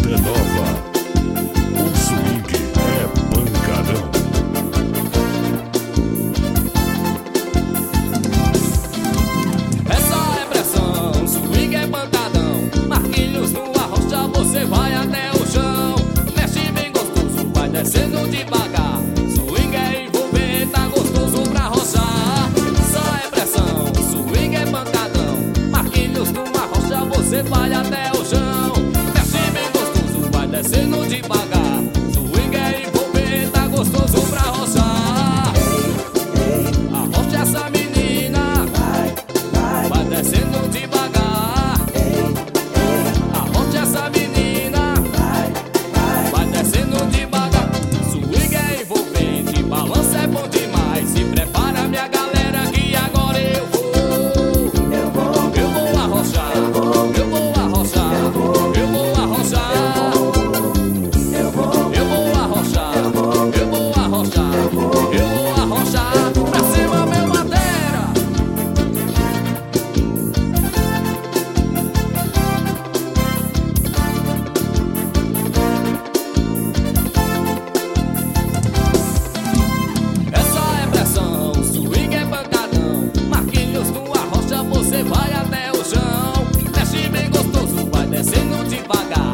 Vida Nova. O swing é pancadão. Essa é pressão, swing é pancadão. Marquinhos numa rocha, você vai até o chão. Mexe bem gostoso, vai descendo devagar. Swing é envolver, tá gostoso pra roçar. Só é pressão, swing é pancadão. Marquinhos numa rocha, você vai até o chão. Mexe bem gostoso, vai descendo devagar. Swing é envolver, tá gostoso pra roçar. Arrocha essa menina, vai descendo devagar. Arrocha essa menina, vai descendo devagar. Swing é envolvente, balança é bom demais. Se prepara, minha galera, que agora eu vou arrochar, eu vou arrochar, eu vou arrochar, eu vou arrochar, eu vou arrochar, eu vou arrochar. Pra cima, meu batera. Essa é pressão, swing é pancadão. Marquinhos numa rocha, você vai até o chão. Mexe bem gostoso, vai descendo devagar.